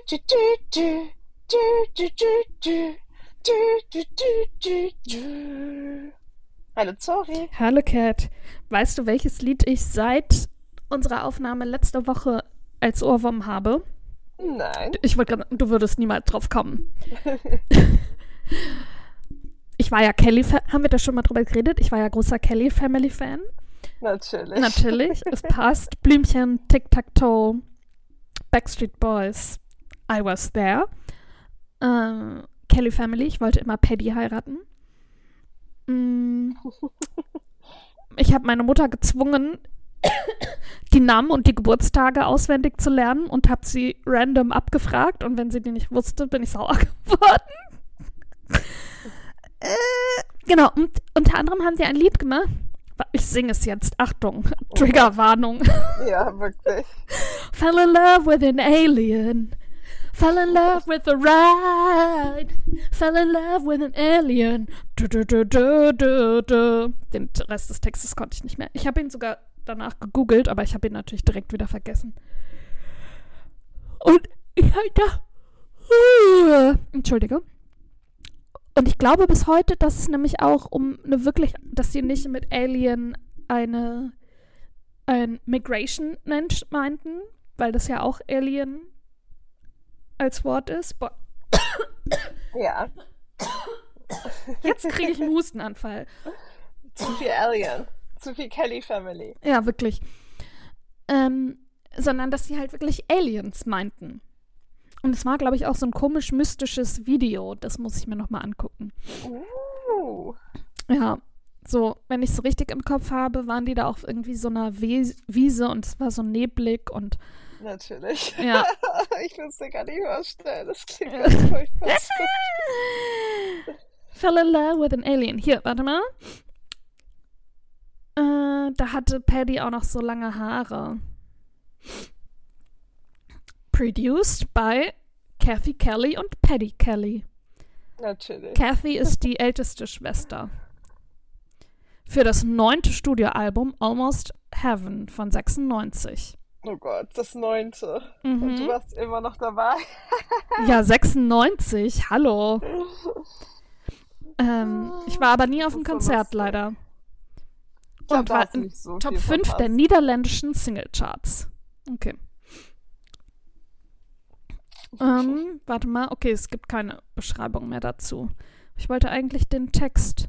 du, du, du, du, du, du, du, du, du, du. Hallo Zori. Hallo Cat. Weißt du, welches Lied ich seit unserer Aufnahme letzte Woche als Ohrwurm habe? Nein. Ich wollte gerade, du würdest niemals drauf kommen. Ich war ja haben wir da schon mal drüber geredet? Ich war ja großer Kelly-Family-Fan. Natürlich, es passt. Blümchen, Tic-Tac-Toe, Backstreet Boys, I was there. Kelly Family, ich wollte immer Paddy heiraten. Ich habe meine Mutter gezwungen, die Namen und die Geburtstage auswendig zu lernen und habe sie random abgefragt. Und wenn sie die nicht wusste, bin ich sauer geworden. Genau, und unter anderem haben sie ein Lied gemacht. Ich singe es jetzt. Achtung, Triggerwarnung. Ja, wirklich. Fell in love with an alien. Fell in love with the ride. Fell in love with an alien. Du, du, du, du, du, du. Den Rest des Textes konnte ich nicht mehr. Ich habe ihn sogar danach gegoogelt, aber ich habe ihn natürlich direkt wieder vergessen. Und ich halt da. Entschuldige. Und ich glaube bis heute, dass es nämlich auch dass sie nicht mit Alien ein Migration-Mensch meinten, weil das ja auch Alien als Wort ist. Ja. Jetzt kriege ich einen Hustenanfall. Zu viel Alien. Zu viel Kelly Family. Ja, wirklich. Sondern, dass sie halt wirklich Aliens meinten. Und es war, glaube ich, auch so ein komisch mystisches Video. Das muss ich mir nochmal angucken. Ja, so, wenn ich es so richtig im Kopf habe, waren die da auf irgendwie so einer Wiese und es war so neblig und natürlich. Ja. Ich will es dir gar nicht vorstellen. Das klingt ganz furchtbar. Fell in love with an alien. Hier, warte mal. Da hatte Paddy auch noch so lange Haare. Produced by Kathy Kelly und Paddy Kelly. Natürlich. Kathy ist die älteste Schwester. Für das 9. Studioalbum Almost Heaven von 96. Oh Gott, das 9. Und du warst immer noch dabei? Ja, 96, hallo. Ich war aber nie auf dem Konzert, leider. Und war in Top 5 der niederländischen Singlecharts. Okay. Warte mal, okay, es gibt keine Beschreibung mehr dazu. Ich wollte eigentlich den Text.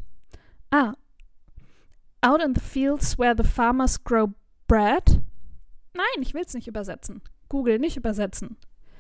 Out in the fields where the farmers grow bread. Nein, ich will es nicht übersetzen. Google, nicht übersetzen.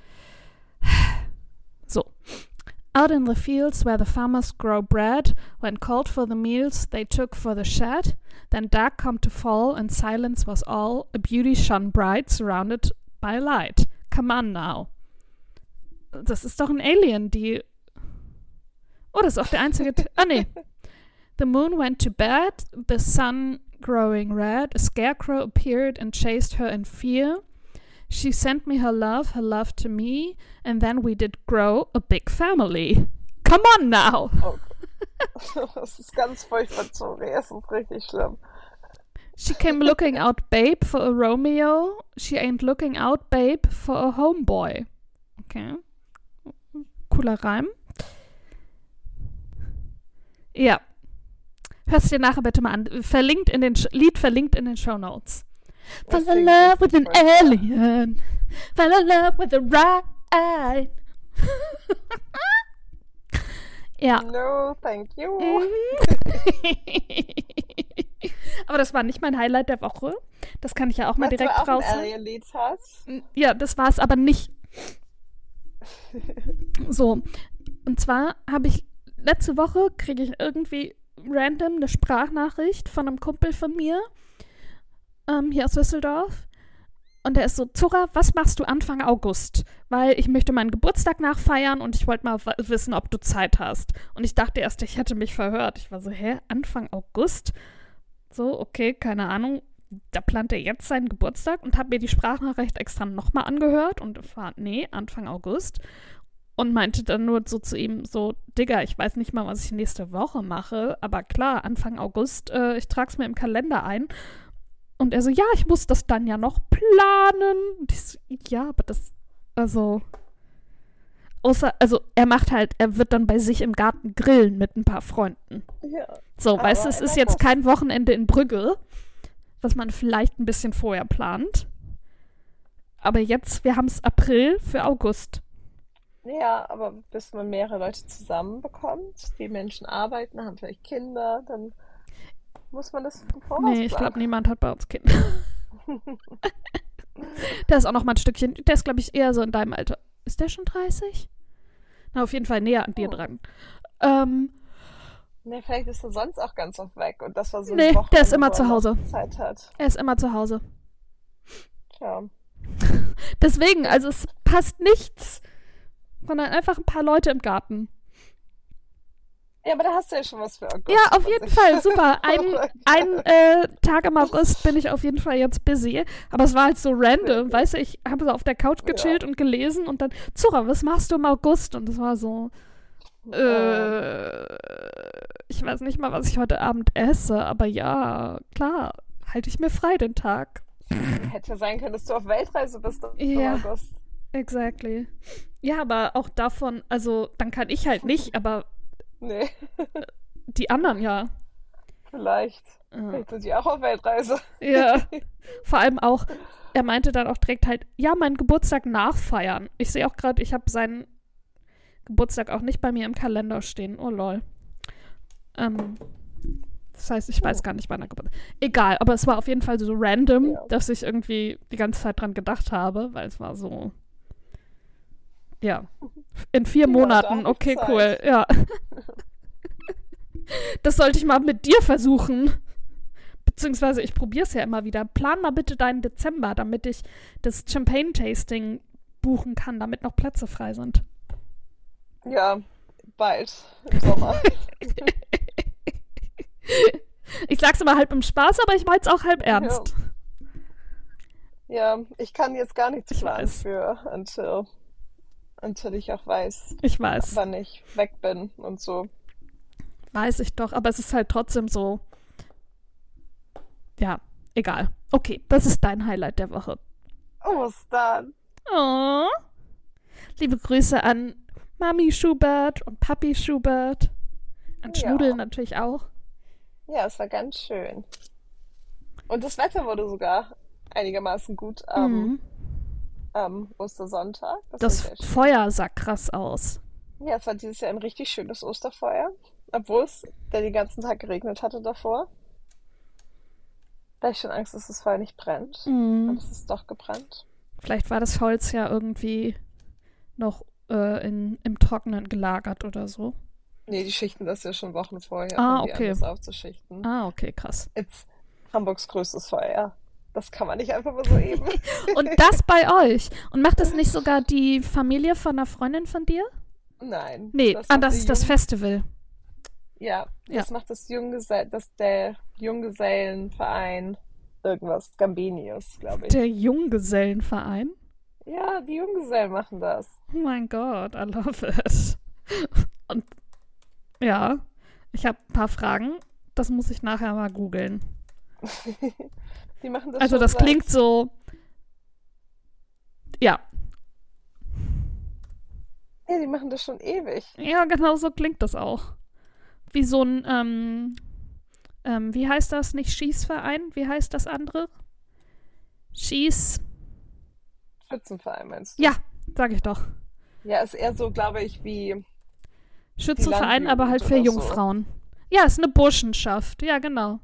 So. Out in the fields where the farmers grow bread, when called for the meals they took for the shed, then dark come to fall and silence was all, a beauty shone bright, surrounded by light. Come on now. Das ist doch ein Alien, die... Oh, das ist auch der einzige... nee. The moon went to bed, the sun growing red, a scarecrow appeared and chased her in fear. She sent me her love to me, and then we did grow a big family. Come on now! Oh. Das ist ganz furchtbar, sorry, es ist richtig schlimm. She came looking out, babe, for a Romeo. She ain't looking out, babe, for a homeboy. Okay. Cooler Reim. Ja. Hörst dir nachher bitte mal an. Lied verlinkt in den Shownotes. Fell in love with an alien. Fell in love with a ride. Ja. No, thank you. Aber das war nicht mein Highlight der Woche. Das kann ich ja auch mal direkt raus. Was du auch ein Alien-Lied hast? Ja, das war es aber nicht. So. Und zwar letzte Woche kriege ich irgendwie random eine Sprachnachricht von einem Kumpel von mir, hier aus Düsseldorf. Und der ist so, Zora, was machst du Anfang August? Weil ich möchte meinen Geburtstag nachfeiern und ich wollte mal wissen, ob du Zeit hast. Und ich dachte erst, ich hätte mich verhört. Ich war so, Anfang August? So, okay, keine Ahnung. Da plant er jetzt seinen Geburtstag und habe mir die Sprachnachricht extra nochmal angehört und war, Anfang August. Und meinte dann nur so zu ihm, so, Digga, ich weiß nicht mal, was ich nächste Woche mache, aber klar, Anfang August, ich trag's mir im Kalender ein. Und er so, ja, ich muss das dann ja noch planen. Und ich so, ja, aber das, also, also er wird dann bei sich im Garten grillen mit ein paar Freunden. Ja. So, weißt du, Aber es in ist jetzt August. kein Wochenende in Brügge, was man vielleicht ein bisschen vorher plant. Aber jetzt, wir haben es April für August. Ja, aber bis man mehrere Leute zusammenbekommt, die Menschen arbeiten, haben vielleicht Kinder, dann muss man das im Voraus Nee, ich glaube, planen. niemand hat bei uns Kinder. Der ist auch noch mal ein Stückchen, der ist, glaube ich, eher so in deinem Alter. Ist der schon 30? Na, auf jeden Fall näher an dir Hm. dran. Ähm, Nee, vielleicht ist er sonst auch ganz oft weg und das war so ein nee, der ist Wochenende, immer wo er zu noch Hause. Zeit hat. Er ist immer zu Hause. Tja. Deswegen, also es passt nichts, sondern einfach ein paar Leute im Garten. Ja, aber da hast du ja schon was für August. Ja, auf jeden Fall, super. Ein Tag im August bin ich auf jeden Fall jetzt busy. Aber es war halt so random, weißt du, ich habe so auf der Couch gechillt und gelesen und dann, Zora, was machst du im August? Und es war so, ich weiß nicht mal, was ich heute Abend esse, aber ja, klar, halte ich mir frei den Tag. Hätte ja sein können, dass du auf Weltreise bist im Ja, August. exactly. Ja, aber auch davon, also dann kann ich halt nicht, aber Nee, die anderen ja. vielleicht. Ja. Vielleicht sind die auch auf Weltreise. Ja, vor allem auch, er meinte dann auch direkt halt, ja, meinen Geburtstag nachfeiern. Ich sehe auch gerade, ich habe seinen Geburtstag auch nicht bei mir im Kalender stehen. Oh lol. Das heißt, ich weiß gar nicht, wann er Geburtstag ist. Egal, aber es war auf jeden Fall so random, Ja. dass ich irgendwie die ganze Zeit dran gedacht habe, weil es war so, ja, in 4 Ja, da Monaten, habe ich okay, Zeit. cool, ja. Das sollte ich mal mit dir versuchen. Beziehungsweise ich probiere es ja immer wieder. Plan mal bitte deinen Dezember, damit ich das Champagne-Tasting buchen kann, damit noch Plätze frei sind. Ja, bald im Sommer. Ich sag's immer halb im Spaß, aber ich mein's auch halb Ja. ernst. Ja, ich kann jetzt gar nichts Ich planen weiß. für until ich auch weiß, Ich weiß. wann ich weg bin und so. Weiß ich doch, aber es ist halt trotzdem so. Ja, egal. Okay, das ist dein Highlight der Woche. Ostern. Oh. Liebe Grüße an Mami Schubert und Papi Schubert. An Schnudel Ja. natürlich auch. Ja, es war ganz schön. Und das Wetter wurde sogar einigermaßen gut am Ostersonntag. Das war Das sehr schön. Feuer sah krass aus. Ja, es war dieses Jahr ein richtig schönes Osterfeuer, obwohl es den ganzen Tag geregnet hatte davor. Da hatte ich schon Angst, dass das Feuer nicht brennt. Mhm. Aber es ist doch gebrannt. Vielleicht war das Holz ja irgendwie noch im Trockenen gelagert oder so. Nee, die schichten das ja schon Wochen vorher, Ah, fangen die an, okay. das aufzuschichten. Ah, okay, krass. Jetzt Hamburgs größtes Feuer. Das kann man nicht einfach mal so eben. Und das bei euch. Und macht das nicht sogar die Familie von einer Freundin von dir? Nein, Nee, das das macht ist das Festival. Ja, Ja. das macht der Junggesellenverein irgendwas, Gambinius, glaube ich. Der Junggesellenverein. Ja, die Junggesellen machen das. Oh mein Gott, I love it. Und ja, ich habe ein paar Fragen. Das muss ich nachher mal googeln. Die machen das Also schon das seit, klingt so, ja, ja, die machen das schon ewig. ja, genau so klingt das auch. Wie so ein, wie heißt das? Nicht Schießverein? Wie heißt das andere? Schieß, Schützenverein meinst du? ja, sag ich doch. Ja, ist eher so, glaube ich, wie Schützenverein, aber halt für Landjugend oder so. Jungfrauen. Ja, ist eine Burschenschaft. Ja, genau.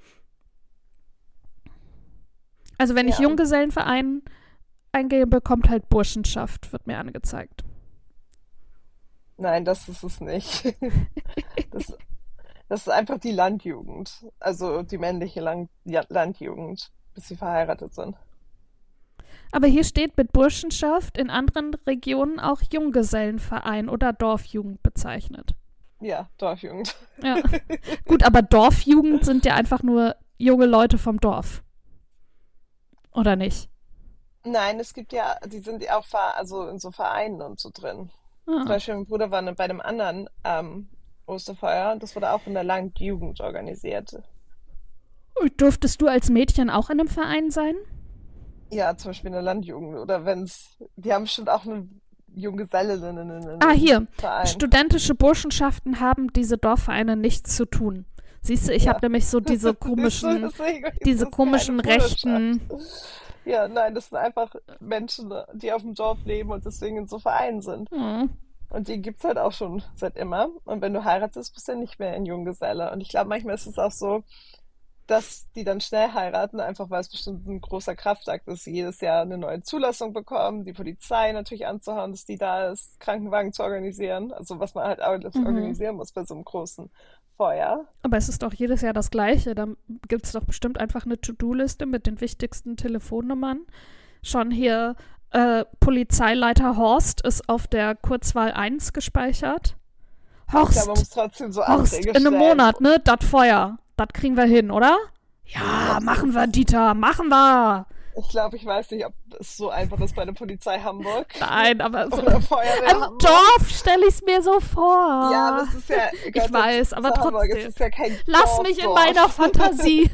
Also wenn ich Ja. Junggesellenverein eingebe, kommt halt Burschenschaft, wird mir angezeigt. Nein, das ist es nicht. Das, das ist einfach die Landjugend. Also die männliche Landjugend, bis sie verheiratet sind. Aber hier steht mit Burschenschaft in anderen Regionen auch Junggesellenverein oder Dorfjugend bezeichnet. Ja, Dorfjugend. Ja. Gut, aber Dorfjugend sind ja einfach nur junge Leute vom Dorf. Oder nicht? Nein, es gibt ja, die sind ja auch also in so Vereinen und so drin. Zum Ah. Beispiel mein Bruder war bei einem anderen Osterfeuer und das wurde auch in der Landjugend organisiert. Und durftest du als Mädchen auch in einem Verein sein? Ja, zum Beispiel in der Landjugend. Oder die haben bestimmt auch Hier. Junggesellinnen-Verein. Studentische Burschenschaften haben diese Dorfvereine nichts zu tun. Siehst du, ich habe Ja. nämlich so diese komischen, Deswegen ist diese es keine komischen Bruderschaft. rechten. Ja, nein, das sind einfach Menschen, die auf dem Dorf leben und deswegen in so Vereinen sind. Hm. Und die gibt's halt auch schon seit immer. Und wenn du heiratest, bist du nicht mehr ein Junggeselle. Und ich glaube, manchmal ist es auch so, dass die dann schnell heiraten, einfach weil es bestimmt ein großer Kraftakt ist, jedes Jahr eine neue Zulassung bekommen, die Polizei natürlich anzuhauen, dass die da ist, Krankenwagen zu organisieren, also was man halt alles Mhm. organisieren muss bei so einem großen Feuer. Aber es ist doch jedes Jahr das Gleiche. Da gibt es doch bestimmt einfach eine To-Do-Liste mit den wichtigsten Telefonnummern. Schon hier Polizeileiter Horst ist auf der Kurzwahl 1 gespeichert. Ich glaube, man Horst, muss trotzdem so Horst, Anträge in einem stellen. Monat, ne? Das Feuer. Das kriegen wir hin, oder? Ich Ja, glaube, machen wir, Dieter, machen wir. ich weiß nicht, ob es so einfach ist bei der Polizei Hamburg Nein, aber so oder Feuerwehr im Hamburg. Dorf stelle ich es mir so Ja, aber vor. es ist ja, Ich gehört ja weiß, aber zu Hamburg, es trotzdem. ist ja kein Lass mich in Dorf. meiner Fantasie.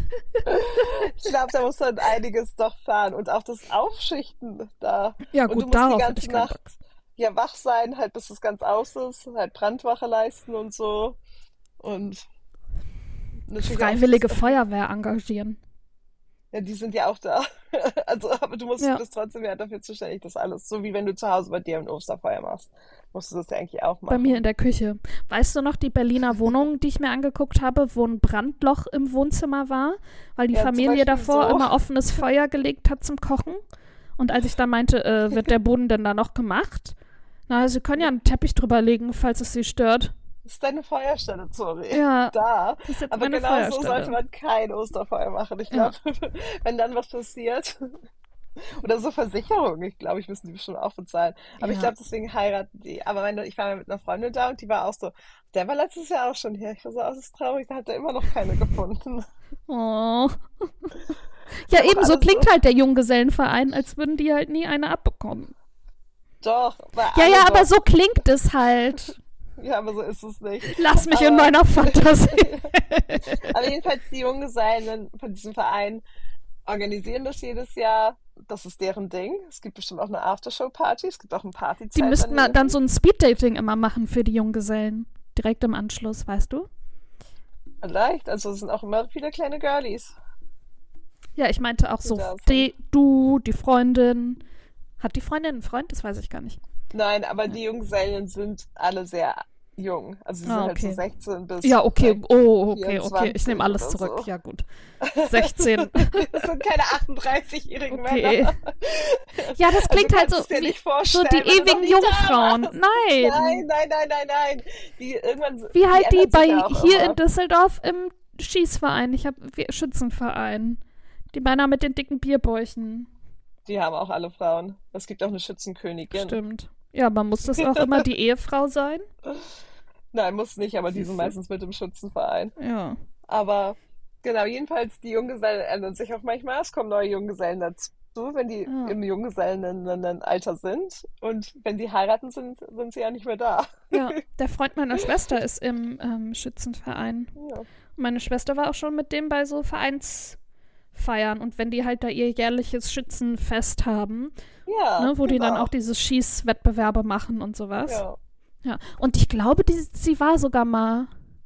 Ich glaube, da muss man einiges doch fahren. Und auch das Aufschichten da. Ja, Und du gut, musst die darauf hätte ganze ich keinen Nacht Bock. ja wach sein, halt bis es ganz aus ist, halt Brandwache leisten und so. Und natürlich auch das, Freiwillige Feuerwehr engagieren. ja, die sind ja auch da. Also, aber Ja, bist trotzdem ja dafür zuständig, das alles. So wie wenn du zu Hause bei dir ein Osterfeuer machst, musst du das ja eigentlich auch bei mir in machen. der Küche. Weißt du noch die Berliner Wohnung, die ich mir angeguckt habe, wo ein Brandloch im Wohnzimmer war, weil die Ja, zum Familie Beispiel davor so. immer offenes Feuer gelegt hat zum Kochen? Und als ich dann meinte, wird der Boden denn da noch gemacht? Na, Sie können ja einen Teppich drüber legen, falls es Sie stört. Das ist deine Feuerstelle, sorry. Ja, Da. das ist jetzt Aber meine genau so sollte Feuerstelle. man kein Osterfeuer machen. Ich Ja, glaube, wenn dann was passiert, oder so Versicherungen, ich glaube, ich müssen die bestimmt auch bezahlen. Aber ich ja. glaube, deswegen heiraten die. Aber ich war mit einer Freundin da und die war auch so, der war letztes Jahr auch schon hier. Ich war so, das ist traurig, da hat er immer noch keine gefunden. Oh. Die Ja, haben auch ebenso alle so, klingt halt der Junggesellenverein, als würden die halt nie eine abbekommen. doch, weil Ja, alle ja, aber dort, so klingt es halt. ja, aber so ist es nicht. Lass mich in Aber, meiner Fantasie. aber jedenfalls die Junggesellen von diesem Verein organisieren das jedes Jahr. Das ist deren Ding. Es gibt bestimmt auch eine Aftershow-Party. Es gibt auch ein Die Partyzelt müssten dann daneben. so ein Speeddating immer machen für die Junggesellen. Direkt im Anschluss, weißt du? Vielleicht. Also es sind auch immer viele kleine Girlies, Ja, ich meinte auch die so, da sind. die Freundin. Hat die Freundin einen Freund? Das weiß ich gar nicht. Nein, aber Ja. die Junggesellen sind alle sehr jung. Also sie sind Ah, halt so okay. 16 bis Ja, okay. vielleicht Oh, okay. Ich nehme 24 alles oder zurück. so. Ja, gut. 16. Das sind keine 38-jährigen Männer. Okay. Ja, das Also du klingt halt kannst so es dir wie nicht so die vorstellen, wenn du noch ewigen nie da Jungfrauen. warst. Nein. Nein. Die irgendwann, Wie die halt die ändern sich bei ja auch hier in immer. Düsseldorf im Schießverein. Schützenverein. Die Männer mit den dicken Bierbäuchen. Die haben auch alle Frauen. Es gibt auch eine Schützenkönigin. Stimmt. Ja, aber muss das auch immer die Ehefrau sein? Nein, muss nicht, aber die sind Siehst du? meistens mit im Schützenverein. Ja. Aber genau, jedenfalls, die Junggesellen ändern sich auch manchmal. Es kommen neue Junggesellen dazu, wenn die Ja. im Junggesellenalter sind. Und wenn die heiraten, sind sie ja nicht mehr da. Ja. Der Freund meiner Schwester ist im Schützenverein. Ja. Meine Schwester war auch schon mit dem bei so Vereinsfeiern. Und wenn die halt da ihr jährliches Schützenfest haben, Ja, ne, wo die dann auch genau. diese Schießwettbewerbe machen und sowas. Ja. Ja. Und ich glaube, sie war sogar mal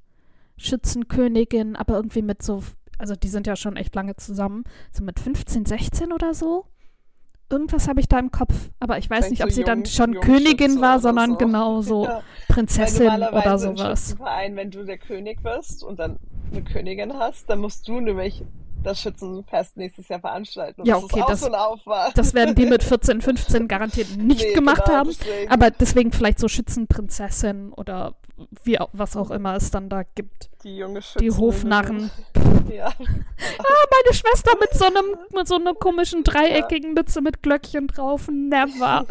Schützenkönigin, aber irgendwie mit so, also die sind ja schon echt lange zusammen, so mit 15, 16 oder so. Irgendwas habe ich da im Kopf, aber ich weiß Vielleicht nicht, so ob sie dann schon Königin Jungschütze war, oder sondern so. genau so Ja. Weil Prinzessin oder normalerweise im sowas. Schützenverein, wenn du der König bist und dann eine Königin hast, dann musst du nämlich das Schützenfest nächstes Jahr veranstalten. Und Ja, das ist okay, auch so ein das Aufwand. werden die mit 14, 15 garantiert nicht Nee, gemacht genau, haben, deswegen. aber deswegen vielleicht so Schützenprinzessin oder was auch immer es dann da gibt. Die junge Die Schützeninnen. Hofnarren. Ja. Meine Schwester mit so einer komischen Ja. dreieckigen Mütze mit Glöckchen drauf. Never.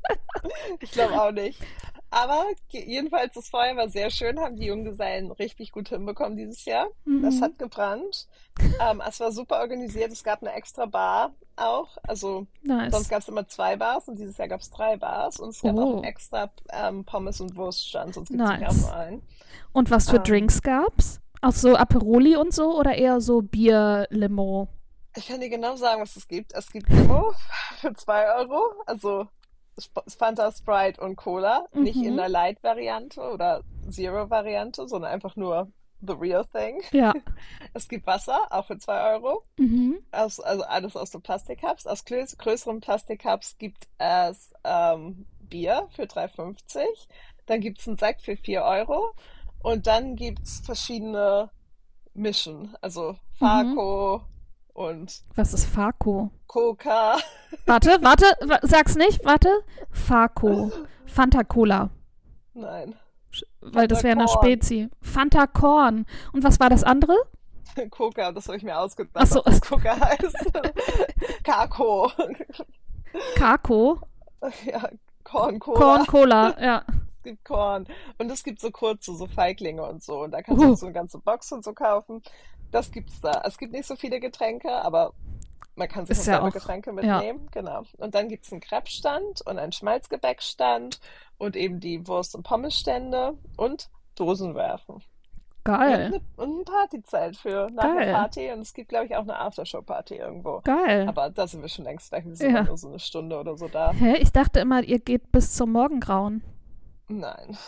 Ich glaube auch nicht. Aber jedenfalls, das Feuer war sehr schön, haben die Junggesellen richtig gut hinbekommen dieses Jahr. Das Mhm. hat gebrannt. Es war super organisiert. Es gab eine extra Bar auch. Also sonst Nice. gab es immer 2 Bars und dieses Jahr gab es 3 Bars. Und es gab auch einen Oh, extra Pommes- und Wurststand. Sonst gibt es nämlich auch nice. nur einen. Und was für Ähm, Drinks gab's? Auch so Aperoli und so oder eher so Bier, Limo? Ich kann dir genau sagen, was es gibt. Es gibt Limo für 2 Euro. Also Fanta, Sprite und Cola. Nicht in Mhm. der Light-Variante oder Zero-Variante, sondern einfach nur the real thing. Ja. Es gibt Wasser, auch für 2 Euro. Mhm. Also alles aus so Plastikcups. Aus größeren Plastikcups gibt es Bier für 3,50. Dann gibt es einen Sekt für 4 Euro. Und dann gibt es verschiedene Mischen. Also Mhm. Farco und Was ist Farco? Coca. Warte, sag's nicht, warte. Farco. Fanta Cola. Nein, Weil das Fanta wäre eine Korn. Spezi. Fanta Korn. Und was war das andere? Coca, das habe ich mir ausgedacht, Achso, ob das Coca heißt. Kako. Kako. Ja, Korn Cola. Korn Cola, ja. Es gibt Korn. Und es gibt so kurze, so Feiglinge und so. Und da kannst du auch Uh, so eine ganze Box und so kaufen. Das gibt's da. Es gibt nicht so viele Getränke, aber man kann sich auch ist ja selber auch. Getränke Ja, mitnehmen. Genau. Und dann gibt's einen Crepe-Stand und einen Schmalzgebäckstand und eben die Wurst- und Pommesstände und Dosenwerfen. geil. Und ein Partyzelt für nach einer Geil. Party. Und es gibt, glaube ich, auch eine Aftershow-Party irgendwo. Geil. Aber da sind wir schon längst weg. Wir sind dann Ja. nur so eine Stunde oder so da. Hä? Ich dachte immer, ihr geht bis zum Morgengrauen. Nein.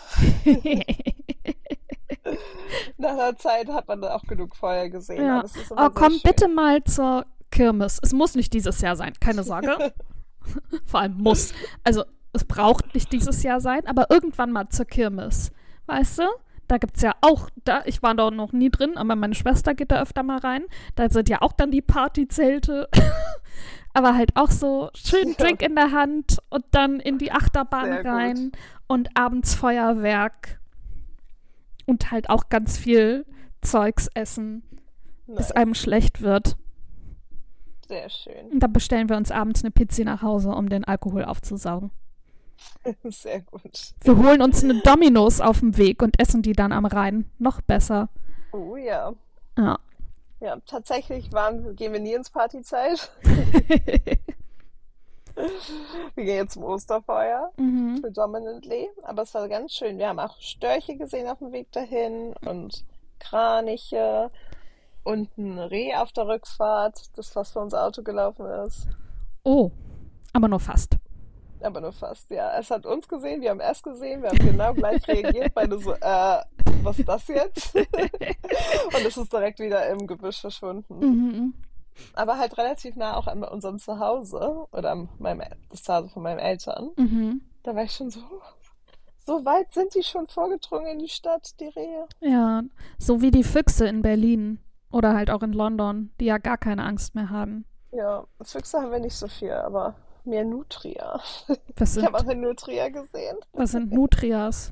Nach einer Zeit hat man da auch genug Feuer gesehen, Ja. aber es ist Oh, immer sehr komm bitte schön. mal zur Kirmes. Es muss nicht dieses Jahr sein, keine Sorge. Vor allem muss. Also, es braucht nicht dieses Jahr sein, aber irgendwann mal zur Kirmes. Weißt du? Da gibt's ja auch, ich war da noch nie drin, aber meine Schwester geht da öfter mal rein. Da sind ja auch dann die Partyzelte. Aber halt auch so schön Ja, Drink in der Hand und dann in die Achterbahn sehr gut. rein und abends Feuerwerk und halt auch ganz viel Zeugs essen, bis einem Nice. schlecht wird. Sehr schön. Und dann bestellen wir uns abends eine Pizza nach Hause, um den Alkohol aufzusaugen. Sehr gut. Wir holen uns eine Domino's auf dem Weg und essen die dann am Rhein. Noch besser. Oh ja. Ja. Ja, tatsächlich gehen wir nie ins Partyzelt. Wir gehen jetzt zum Osterfeuer, Mhm. predominantly. Aber es war ganz schön. Wir haben auch Störche gesehen auf dem Weg dahin und Kraniche und ein Reh auf der Rückfahrt, das fast vor unser Auto gelaufen ist. Oh, aber nur fast. Aber nur fast, ja. Es hat uns gesehen, wir haben es gesehen, wir haben genau gleich reagiert, beide so, was ist das jetzt? Und es ist direkt wieder im Gebüsch verschwunden. Mhm. Aber halt relativ nah auch an unserem Zuhause oder das Zuhause von meinen Eltern. Mhm. Da war ich schon so, so weit sind die schon vorgedrungen in die Stadt, die Rehe. Ja, so wie die Füchse in Berlin oder halt auch in London, die ja gar keine Angst mehr haben. Ja, Füchse haben wir nicht so viel, aber mehr Nutria. Was Ich habe auch sind, eine Nutria gesehen. was sind Nutrias?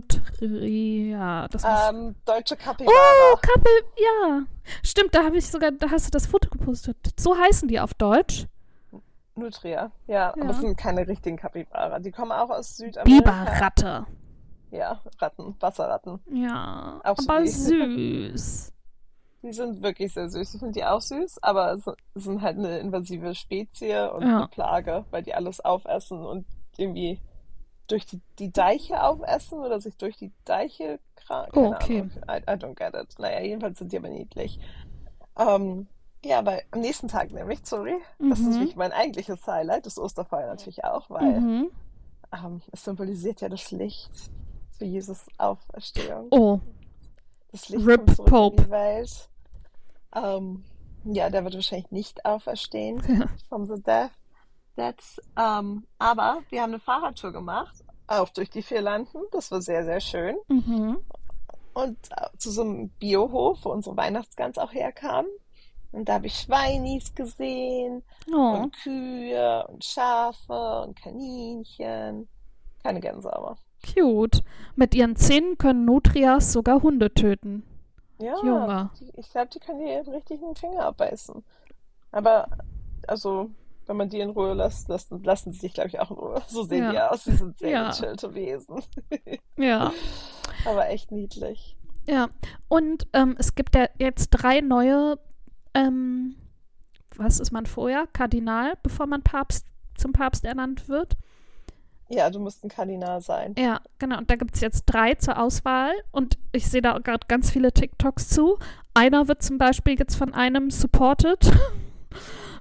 Nutria, das muss. Deutsche Oh, Kapibara. Kappel, ja. Stimmt, da hast du das Foto gepostet. So heißen die auf Deutsch. Nutria, ja, aber es Ja. sind keine richtigen Kapibara. Die kommen auch aus Südamerika. Biberratte. Ja, Ratten, Wasserratten. Ja, Auch so aber die. süß. Die sind wirklich sehr süß. Ich finde die auch süß, aber es sind halt eine invasive Spezie und eine Ja. Plage, weil die alles aufessen und irgendwie durch die Deiche aufessen oder sich durch die Deiche Oh, keine okay. Ahnung. I don't get it. Naja, jedenfalls sind die aber niedlich. Ähm, ja, weil am nächsten Tag nämlich, sorry, das ist Mhm. wirklich mein eigentliches Highlight, das Osterfeuer natürlich auch, weil Mhm. es symbolisiert ja das Licht für Jesus Auferstehung. Oh, Das Licht kommt Rip zurück in Pope. die Welt. Ähm, ja, der wird wahrscheinlich nicht auferstehen from the deaths. Aber wir haben eine Fahrradtour gemacht, auch durch die vier Landen. Das war sehr, sehr schön. Mhm. Und zu so einem Biohof, wo unsere Weihnachtsgans auch herkam. Und da habe ich Schweinis gesehen Oh, und Kühe und Schafe und Kaninchen. Keine Gänse aber. cute. Mit ihren Zähnen können Nutrias sogar Hunde töten. Ja, Junge. ich glaube, die können dir richtig einen Finger abbeißen. Aber, also, wenn man die in Ruhe lässt, lassen sie dich, glaube ich, auch in Ruhe. So sehen die Ja, aus. Die sind sehr ja, gechillte Wesen. ja, Aber echt niedlich. ja. Und es gibt ja jetzt 3 neue, ähm, was ist man vorher? Kardinal, bevor man zum Papst ernannt wird. Ja, du musst ein Kardinal sein. Ja, genau. Und da gibt es jetzt 3 zur Auswahl. Und ich sehe da gerade ganz viele TikToks zu. Einer wird zum Beispiel jetzt von einem supported,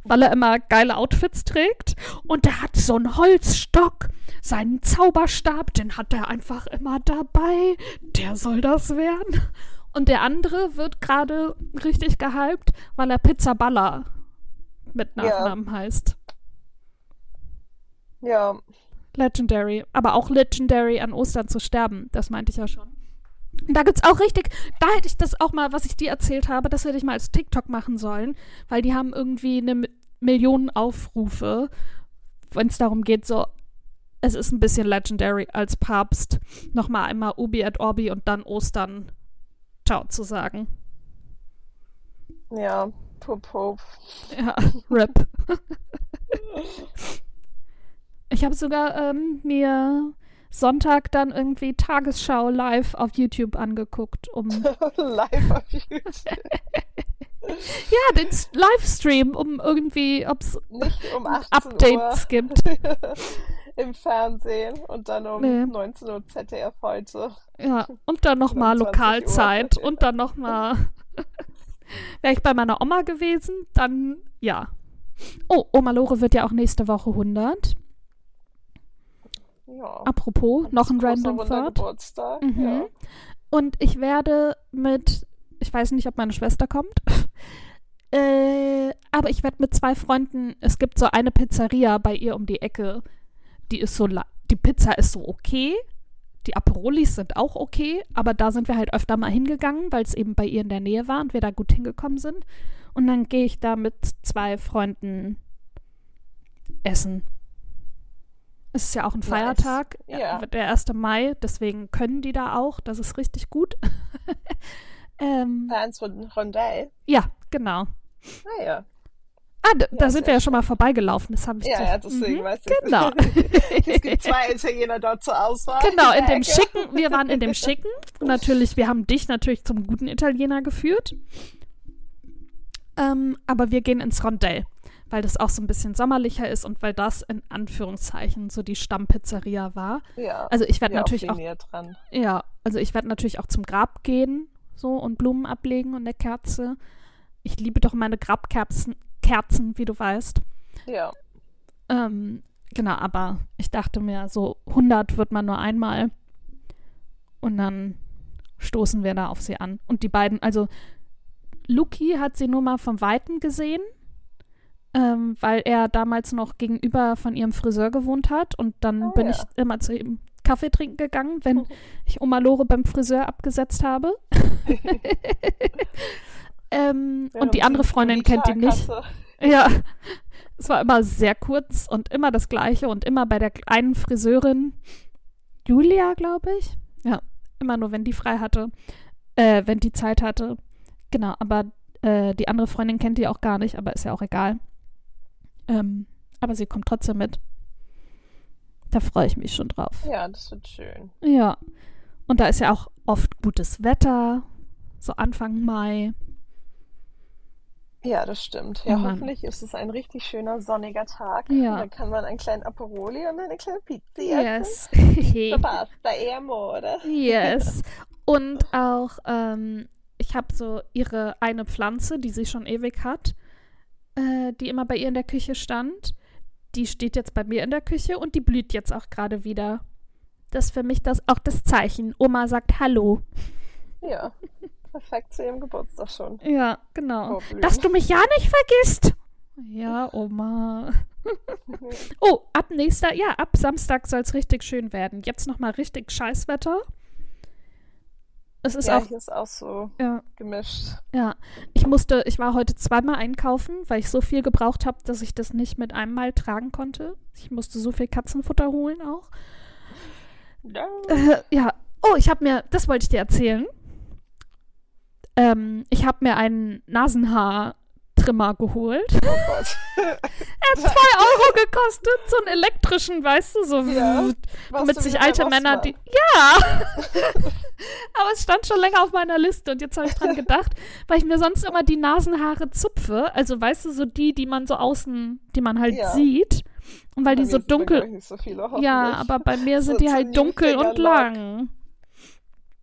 weil er immer geile Outfits trägt. Und der hat so einen Holzstock, seinen Zauberstab, den hat er einfach immer dabei. Der soll das werden. Und der andere wird gerade richtig gehypt, weil er Pizzaballa mit Nachnamen heißt. Ja. Legendary. Aber auch Legendary an Ostern zu sterben. Das meinte ich ja schon. Und da gibt's auch richtig, da hätte ich das auch mal, was ich dir erzählt habe, das hätte ich mal als TikTok machen sollen, weil die haben irgendwie eine Million Aufrufe, wenn es darum geht, so, es ist ein bisschen Legendary als Papst, nochmal einmal Ubi et Orbi und dann Ostern Ciao zu sagen. Ja, Pope. Ja, RIP. Ich habe sogar mir Sonntag dann irgendwie Tagesschau live auf YouTube angeguckt, Live auf YouTube. Ja, den Livestream, um irgendwie, ob es um Updates Uhr gibt. im Fernsehen und dann um 19 Uhr ZDF heute. Ja, und dann nochmal Lokalzeit und dann nochmal wäre ich bei meiner Oma gewesen, dann ja. Oh, Oma Lore wird ja auch nächste Woche 100. Ja. Apropos, noch ein Random Thought. Geburtstag. Mhm. Ja. Und ich werde ich weiß nicht, ob meine Schwester kommt, aber ich werde mit 2 Freunden, es gibt so eine Pizzeria bei ihr um die Ecke, die Pizza ist so okay, die Aperolis sind auch okay, aber da sind wir halt öfter mal hingegangen, weil es eben bei ihr in der Nähe war und wir da gut hingekommen sind. Und dann gehe ich da mit 2 Freunden essen. Es ist ja auch ein Feiertag, Ja. der 1. Mai, deswegen können die da auch, das ist richtig gut. Fans von Rondell. Ja, genau. Ah ja. Da sind wir ja schon mal vorbeigelaufen, das habe ich Ja, deswegen weiß ich. Genau. Es gibt 2 Italiener dort zur Auswahl. Genau, wir waren in dem Schicken. Und natürlich, wir haben dich natürlich zum guten Italiener geführt. Aber wir gehen ins Rondell, weil das auch so ein bisschen sommerlicher ist und weil das in Anführungszeichen so die Stammpizzeria war. Ja. Also ich werde natürlich auch dran. Ja, also ich werde natürlich auch zum Grab gehen so und Blumen ablegen und eine Kerze. Ich liebe doch meine Grabkerzen, wie du weißt. Ja. Genau, aber ich dachte mir, so 100 wird man nur einmal und dann stoßen wir da auf sie an. Und die beiden, also Luki hat sie nur mal vom Weiten gesehen, weil er damals noch gegenüber von ihrem Friseur gewohnt hat und dann bin ich immer zu ihm Kaffee trinken gegangen, wenn ich Oma Lore beim Friseur abgesetzt habe. Und die andere Freundin kennt ihn nicht. Ja, es war immer sehr kurz und immer das Gleiche und immer bei der einen Friseurin, Julia, glaube ich. Ja, immer nur, wenn die frei hatte, wenn die Zeit hatte. Genau, aber die andere Freundin kennt die auch gar nicht, aber ist ja auch egal. Aber sie kommt trotzdem mit. Da freue ich mich schon drauf. Ja, das wird schön. Ja, und da ist ja auch oft gutes Wetter, so Anfang Mai. Ja, das stimmt. Ja, hoffentlich ist es ein richtig schöner sonniger Tag. Ja. Und dann kann man einen kleinen Aperoli und eine kleine Pizza Yes. essen. Pasta e amore. Yes. Und auch, ich habe so ihre eine Pflanze, die sie schon ewig hat, die immer bei ihr in der Küche stand. Die steht jetzt bei mir in der Küche und die blüht jetzt auch gerade wieder. Das ist für mich auch das Zeichen. Oma sagt Hallo. Ja, perfekt zu ihrem Geburtstag schon. Ja, genau. Dass du mich ja nicht vergisst. Ja, Oma. Oh, ab Samstag soll es richtig schön werden. Jetzt nochmal richtig Scheißwetter. Es ist ja, hier ist auch so ja, gemischt. Ja, ich war heute 2-mal einkaufen, weil ich so viel gebraucht habe, dass ich das nicht mit einem Mal tragen konnte. Ich musste so viel Katzenfutter holen auch. No. Ja, oh, das wollte ich dir erzählen. Ich habe mir einen Nasenhaartrimmer geholt. Oh Gott. Er hat 2 € gekostet, so einen elektrischen, weißt du, so ja, womit sich alte Männer, ja, aber es stand schon länger auf meiner Liste und jetzt habe ich dran gedacht, weil ich mir sonst immer die Nasenhaare zupfe, also weißt du, so die man so außen, die man halt sieht und weil die so dunkel, nicht so viele, ja, aber bei mir sind die halt dunkel und lang.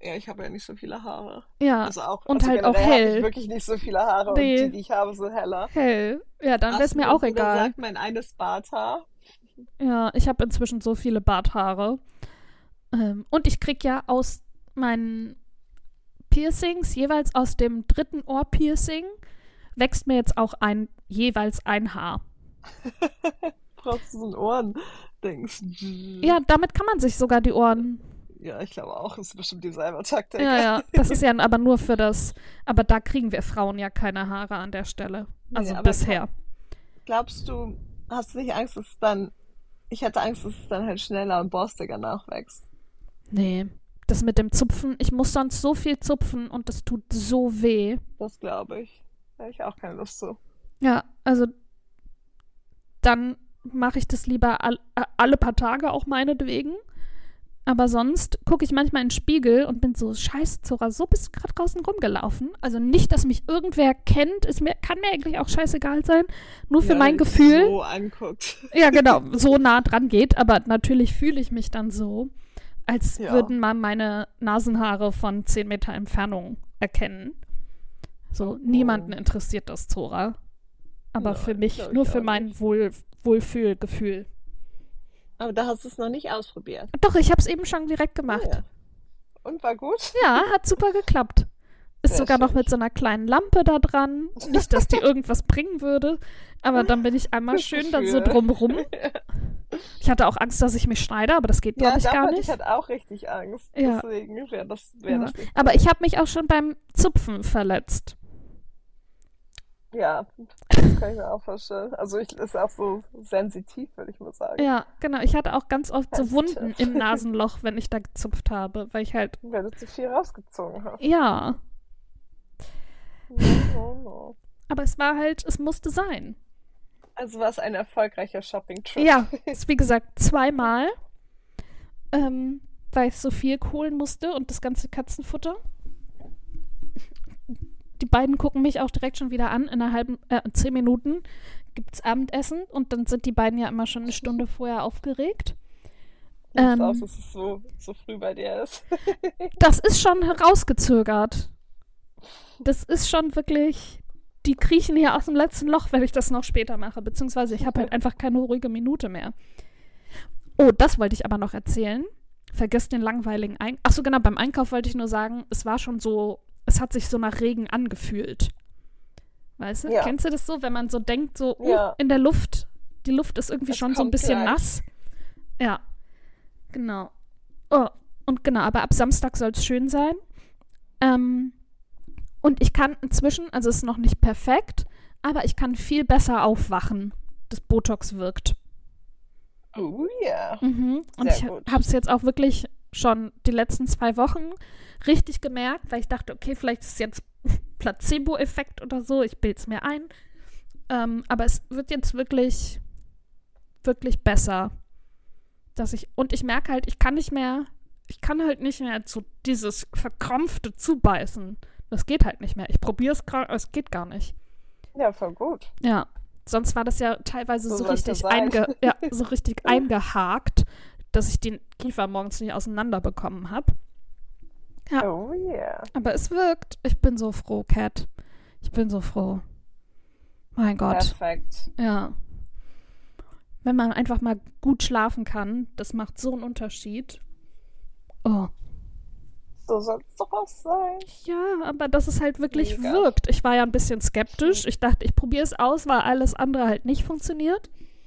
Ja, ich habe ja nicht so viele Haare. Ja, Also auch, und also halt auch generell habe ich hell. wirklich nicht so viele Haare und die, Nee, die ich habe, sind heller. hell. Ja, dann wäre es Hast du mir mir auch so egal. gesagt, mein eines Barthaar? Ja, ich habe inzwischen so viele Barthaare. Und ich krieg ja aus meinen Piercings, jeweils aus dem dritten Ohrpiercing, wächst mir jetzt auch jeweils ein Haar. Brauchst du so ein Ohrendings? Ja, damit kann man sich sogar die Ohren. Ja, ich glaube auch, das ist bestimmt dieselbe Taktik. Ja, ja, das ist ja aber nur für das. Aber da kriegen wir Frauen ja keine Haare an der Stelle. Nee, Also aber bisher. glaubst du, hast du nicht Angst, dass es dann, ich hatte Angst, dass es dann halt schneller und borstiger nachwächst. Nee. Das mit dem Zupfen, ich muss sonst so viel zupfen und das tut so weh. Das glaube ich. Da hätte ich auch keine Lust zu. Ja, also dann mache ich das lieber alle paar Tage auch meinetwegen. Aber sonst gucke ich manchmal in den Spiegel und bin so, scheiße, Zora, so bist du gerade draußen rumgelaufen. Also nicht, dass mich irgendwer kennt, kann mir eigentlich auch scheißegal sein. Nur für Ja, mein wenn dich Gefühl. so anguckt. Ja, genau, so nah dran geht. Aber natürlich fühle ich mich dann so, als Ja. würden man meine Nasenhaare von 10 Meter Entfernung erkennen. So, niemanden interessiert das, Zora. Aber Nein, für mich, glaub ich nur für auch mein nicht. Wohlfühlgefühl. Aber da hast du es noch nicht ausprobiert. Doch, ich habe es eben schon direkt gemacht. Ja. Und war gut? Ja, hat super geklappt. Ist Sehr sogar noch schön. mit so einer kleinen Lampe da dran. Nicht, dass die irgendwas bringen würde. Aber dann bin ich einmal Fürs schön dann so Gefühl. drumrum. Ich hatte auch Angst, dass ich mich schneide, aber das geht, Ja, glaube ich, gar davor hatte nicht. ich halt auch richtig Angst. Ja. Deswegen wäre das Ja. nicht Aber cool. ich habe mich auch schon beim Zupfen verletzt. Ja, das kann ich mir auch vorstellen. Also ich ist auch so sensitiv, würde ich mal sagen. Ja, genau. Ich hatte auch ganz oft so Sensitiv. Wunden im Nasenloch, wenn ich da gezupft habe, weil ich halt, Weil du zu viel rausgezogen hast. ja. No. Aber es war halt, es musste sein. Also war es ein erfolgreicher Shopping-Trip. Ja, ist wie gesagt zweimal, weil ich so viel holen musste und das ganze Katzenfutter. Die beiden gucken mich auch direkt schon wieder an. In 10 Minuten gibt's Abendessen und dann sind die beiden ja immer schon eine Stunde vorher aufgeregt. Sieht aus, dass es so früh bei dir ist. Das ist schon herausgezögert. Das ist schon wirklich. Die kriechen hier aus dem letzten Loch, wenn ich das noch später mache. Beziehungsweise ich habe halt einfach keine ruhige Minute mehr. Oh, das wollte ich aber noch erzählen. Vergesst den langweiligen Achso, genau, beim Einkauf wollte ich nur sagen, es war schon so, es hat sich so nach Regen angefühlt. Weißt du? Ja. Kennst du das so, wenn man so denkt, so Ja. in der Luft, die Luft ist irgendwie Es schon so ein kommt bisschen gleich. nass. Ja, genau. Oh, und genau, aber ab Samstag soll es schön sein. Und ich kann inzwischen, also es ist noch nicht perfekt, aber ich kann viel besser aufwachen. Das Botox wirkt. Oh ja. Und Sehr ich gut. habe es jetzt auch wirklich schon die letzten 2 Wochen richtig gemerkt, weil ich dachte, okay, vielleicht ist es jetzt Placebo-Effekt oder so, ich bilde es mir ein. Aber es wird jetzt wirklich, wirklich besser. Und ich merke halt, ich kann halt nicht mehr so dieses verkrampfte Zubeißen. Das geht halt nicht mehr. Ich probiere es gerade, aber es geht gar nicht. Ja, voll gut. Ja. Sonst war das ja teilweise So so soll's richtig, ja sein. so richtig eingehakt, dass ich den Kiefer morgens nicht auseinanderbekommen habe. Ja, Oh yeah. aber es wirkt. Ich bin so froh, Kat. Ich bin so froh. Mein Gott. Perfekt. Ja. Wenn man einfach mal gut schlafen kann, das macht so einen Unterschied. Oh. So soll es doch auch sein. Ja, aber dass es halt wirklich Mega. wirkt. Ich war ja ein bisschen skeptisch. Ich dachte, ich probiere es aus, weil alles andere halt nicht funktioniert.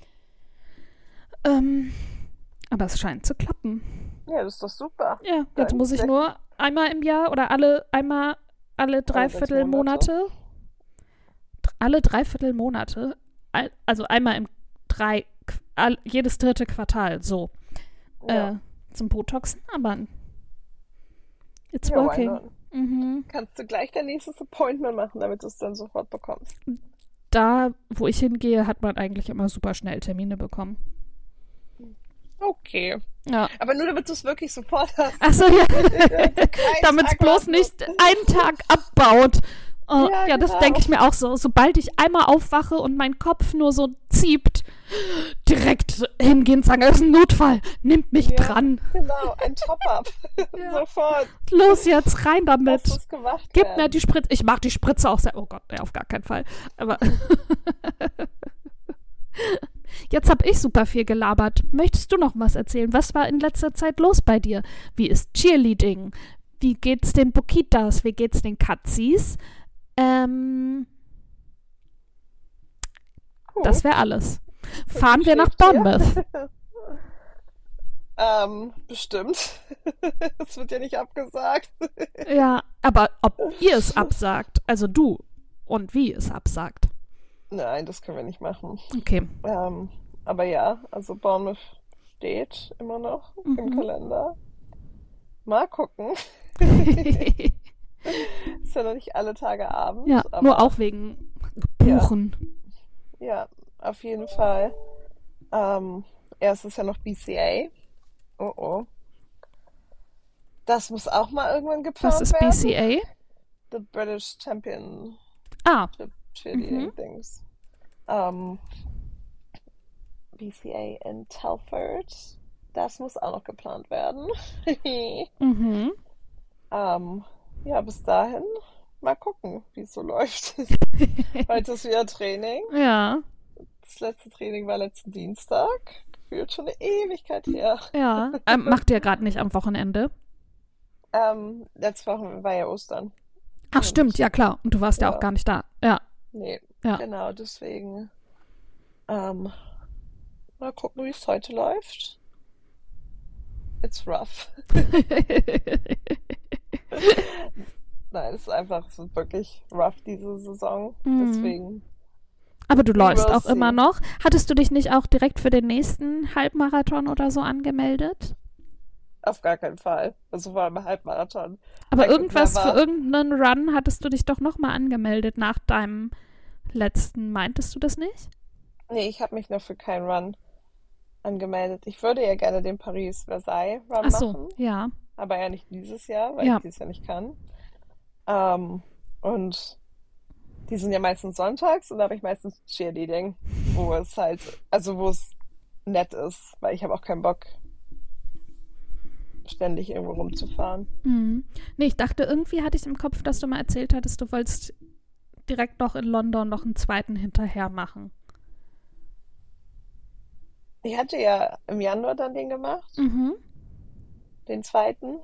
Aber es scheint zu klappen. Ja, das ist doch super. Ja, jetzt Dann muss ich vielleicht- nur einmal im Jahr oder alle Dreiviertelmonate. Alle Dreiviertelmonate. Also einmal jedes 3. Quartal, so. Ja. Zum Botoxen, aber it's Ja, why working. not? Mhm. Kannst du gleich dein nächstes Appointment machen, damit du es dann sofort bekommst. Da, wo ich hingehe, hat man eigentlich immer super schnell Termine bekommen. Okay. Ja. Aber nur damit du es wirklich sofort hast. Achso, ja. Kein Damit es Tag bloß warten nicht musst. einen Tag abbaut Oh, Ja, ja, das denke genau. ich mir auch so. Sobald ich einmal aufwache und mein Kopf nur so zieht, direkt hingehen und sagen, es ist ein Notfall, nimmt mich Ja, dran. genau, ein Top-up. Ja. Sofort Los jetzt, rein muss damit. es gemacht Gib mir die werden. Spritze. Ich mag die Spritze auch sehr. Oh Gott, nee, auf gar keinen Fall. Aber jetzt habe ich super viel gelabert. Möchtest du noch was erzählen? Was war in letzter Zeit los bei dir? Wie ist Cheerleading? Wie geht's den Bokitas? Wie geht's den Katzis? Ähm, Das Gut, wäre alles. wie Fahren wir nach schläft ihr? Bournemouth. Bestimmt. Es wird ja nicht abgesagt. Ja, aber ob ihr es absagt, also du und wie es absagt. Nein, das können wir nicht machen. Okay. Ähm, aber ja, also Bournemouth steht immer noch im Mhm. Kalender. Mal gucken. Ist ja noch nicht alle Tage Ja, Abend, nur aber auch wegen ja, Buchen. ja, auf jeden Fall. Ähm, Erst ist ja noch BCA. Oh oh. Das muss auch mal irgendwann Was geplant ist werden. BCA? The British Championship Ah, mhm. Cheerleading Things. Ähm, BCA in Telford. Das muss auch noch geplant werden. Mhm. Ähm, ja, bis dahin mal gucken, wie es so läuft. Heute ist wieder Training. Ja, Das letzte Training war letzten Dienstag. Gefühlt schon eine Ewigkeit her. ja. Macht ihr gerade nicht am Wochenende? Letzte Woche war ja Ostern. Ach, stimmt, Und ja klar. Und du warst ja auch ja, gar nicht da. Ja, nee, ja. genau, deswegen ähm, mal gucken, wie es heute läuft. It's rough. Nein, es ist wirklich rough diese Saison. Mhm. Deswegen, Aber du we läufst will auch immer see. noch. Hattest du dich nicht auch direkt für den nächsten Halbmarathon oder so angemeldet? Auf gar keinen Fall. Also vor allem Halbmarathon. Aber I could irgendwas für never. irgendeinen Run hattest du dich doch nochmal angemeldet nach deinem letzten. Meintest du das nicht? Nee, ich habe mich noch für keinen Run angemeldet. Ich würde ja gerne den Paris-Versailles-Run Ach so, machen, ja. aber ja nicht dieses Jahr, weil ich Ja. dieses Jahr nicht kann. Ähm, und die sind ja meistens sonntags und da habe ich meistens Cheerleading, wo es halt, also wo es nett ist, weil ich habe auch keinen Bock, ständig irgendwo rumzufahren. Mhm. Nee, ich dachte, irgendwie hatte ich im Kopf, dass du mal erzählt hattest, du wolltest direkt noch in London noch einen zweiten hinterher machen. Ich hatte ja im Januar dann den gemacht, Mhm. den zweiten,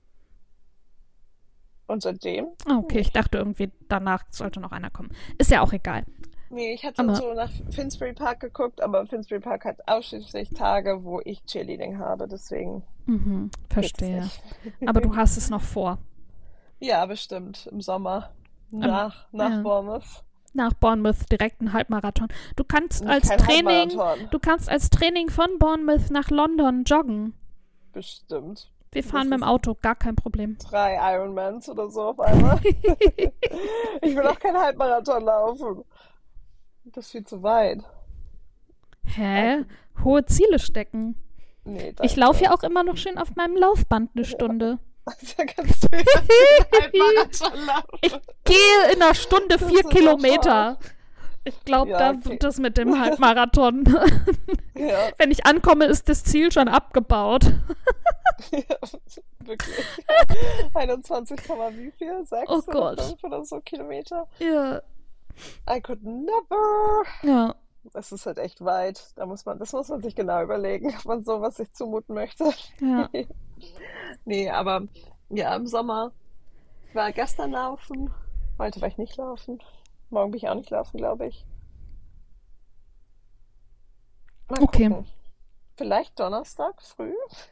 und seitdem Ah, okay, ich nicht. dachte irgendwie, danach sollte noch einer kommen. Ist ja auch egal. Nee, ich hatte Aber, so nach Finsbury Park geguckt, aber Finsbury Park hat ausschließlich Tage, wo ich Cheerleading habe, deswegen geht es verstehe. nicht. Aber du hast es noch vor. Ja, bestimmt, im Sommer, Ähm, nach ja. Bournemouth. Nach Bournemouth direkt einen Halbmarathon. Kein Halbmarathon, Du kannst als Training von Bournemouth nach London joggen. bestimmt. Wir fahren Das mit dem ist Auto, gar kein Problem. 3 Ironmans oder so auf einmal. Ich will auch keinen Halbmarathon laufen. Das ist viel zu weit. I Hä? could, Hohe Ziele stecken. nee, Ich laufe danke. ja auch immer noch schön auf meinem Laufband eine Ja, Stunde. da kannst du ja den Halbmarathon Ich laufen. gehe in einer Stunde Das vier ist doch scharf. Kilometer. Ich glaube, Ja, da wird okay. das mit dem Halbmarathon. Ja, Wenn ich ankomme, ist das Ziel schon abgebaut. ja, wirklich. 21, wie viel? Oh 6 oder Gott. 5 oder so Kilometer? Ja. I could never. Ja. Das ist halt echt weit. Das muss man sich genau überlegen, ob man sowas sich zumuten möchte. Ja. Nee, aber ja, im Sommer. Ich war gestern laufen. Heute war ich nicht laufen. Morgen bin ich auch nicht laufen, glaube ich. Mal Okay. gucken. Vielleicht Donnerstag früh?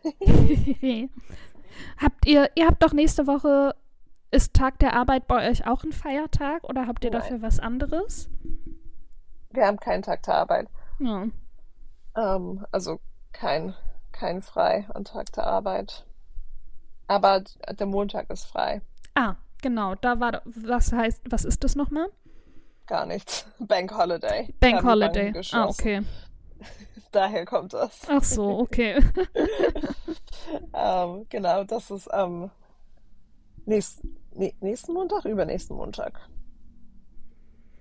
Ihr habt doch nächste Woche, ist Tag der Arbeit bei euch auch ein Feiertag oder habt ihr Nein, dafür was anderes? wir haben keinen Tag der Arbeit. Ja. Also kein, kein frei an Tag der Arbeit. Aber der Montag ist frei. Ah, genau, was ist das nochmal? Gar nichts. Bank Holiday. Bank Haben die Banken Holiday. Ah, geschlossen. okay. Daher kommt das. Ach so, okay. Genau, das ist nächsten Montag, übernächsten Montag.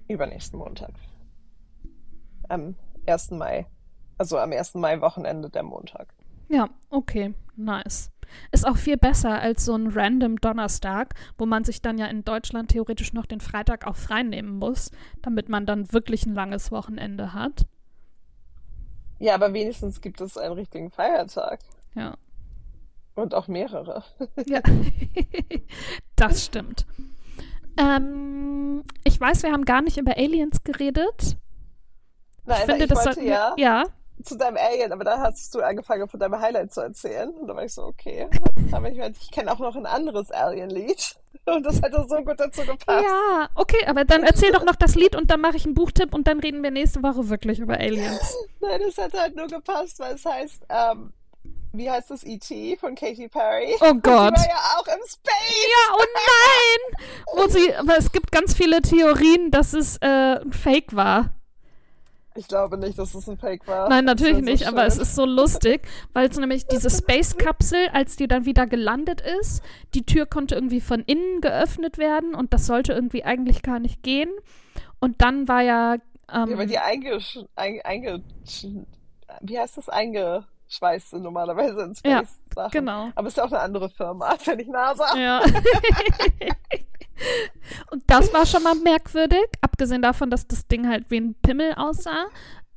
Übernächsten Montag. Am 1. Mai. Also am 1. Mai-Wochenende der Montag. Ja, okay, nice. Ist auch viel besser als so ein random Donnerstag, wo man sich dann ja in Deutschland theoretisch noch den Freitag auch frei nehmen muss, damit man dann wirklich ein langes Wochenende hat. Ja, aber wenigstens gibt es einen richtigen Feiertag. Ja. Und auch mehrere. Ja, das stimmt. Ich weiß, wir haben gar nicht über Aliens geredet. Nein, finde, ich das wollte sollten wir. Ja, zu deinem Alien, aber da hast du angefangen, von deinem Highlight zu erzählen. Und da war ich so, okay. Aber ich kenne auch noch ein anderes Alien-Lied. Und das hätte so gut dazu gepasst. ja, okay, aber dann erzähl doch noch das Lied und dann mache ich einen Buchtipp und dann reden wir nächste Woche wirklich über Aliens. Nein, das hätte halt nur gepasst, weil es heißt, wie heißt das, E.T. von Katy Perry? Oh Und Gott. die war ja auch im Space. Ja, oh nein! Aber es gibt ganz viele Theorien, dass es ein Fake war. Ich glaube nicht, dass es ein Fake war. Nein, Das natürlich wäre so nicht, aber es schön. ist so lustig, weil es nämlich diese Space-Kapsel, als die dann wieder gelandet ist, die Tür konnte irgendwie von innen geöffnet werden und das sollte irgendwie eigentlich gar nicht gehen. Und dann war ja, Ja, weil die wie heißt das, eingeschweißt sind normalerweise in ja, Space-Sachen. genau. Aber es ist ja auch eine andere Firma, ist ja nicht NASA. Ja. Und das war schon mal merkwürdig, abgesehen davon, dass das Ding halt wie ein Pimmel aussah.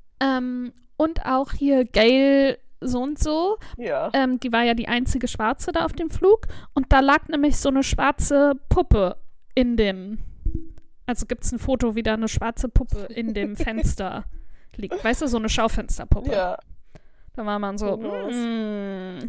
Und auch hier Gail so und so, Ja. die war ja die einzige Schwarze da auf dem Flug. Und da lag nämlich so eine schwarze Puppe in dem, also gibt es ein Foto, wie da eine schwarze Puppe in dem Fenster liegt. Weißt du, so eine Schaufensterpuppe. Ja. Da war man so, Kurios.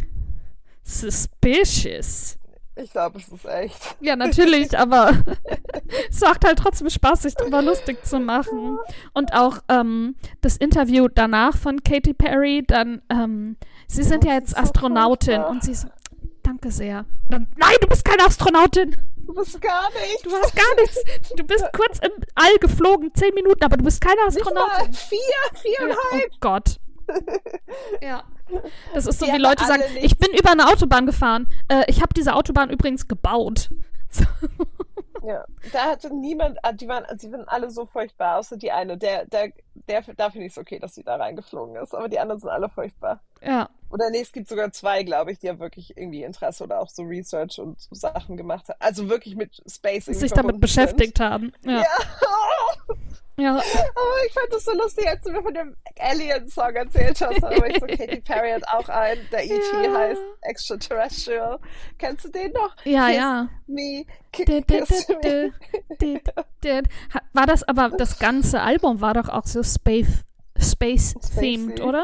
suspicious. Ich glaube, es ist echt. Ja, natürlich, aber es macht halt trotzdem Spaß, sich drüber lustig zu machen. Und auch das Interview danach von Katy Perry, dann, sie sind ja Das jetzt ist so Astronautin furchtbar. und sie so, danke sehr. Und dann, nein, du bist keine Astronautin. Du bist gar nichts. Du hast gar nichts. Du bist kurz im All geflogen, 10 Minuten, aber du bist keine Nicht mal Astronautin. 4, Ja, 4,5. oh Gott. Ja. Das ist so, Die wie haben Leute alle sagen, nichts. ich bin über eine Autobahn gefahren. Ich habe diese Autobahn übrigens gebaut. So. Ja, da hatte niemand, sie waren alle so furchtbar, außer die eine. Da finde ich es okay, dass sie da reingeflogen ist, aber die anderen sind alle furchtbar. Ja. Oder nee, es gibt sogar 2, glaube ich, die ja wirklich irgendwie Interesse oder auch so Research und so Sachen gemacht haben. Also wirklich mit Space irgendwie Sich damit verbunden beschäftigt haben. sind. Ja. Ja. Ja. Aber ich fand das so lustig, als du mir von dem Alien-Song erzählt hast. Aber ich so, Katy Perry hat auch einen, der E.T. Ja. heißt Extraterrestrial. Kennst du den noch? Ja, Kiss ja. me, Did, kiss me. did. War das aber, das ganze Album war doch auch so Space-themed, Spacey. oder?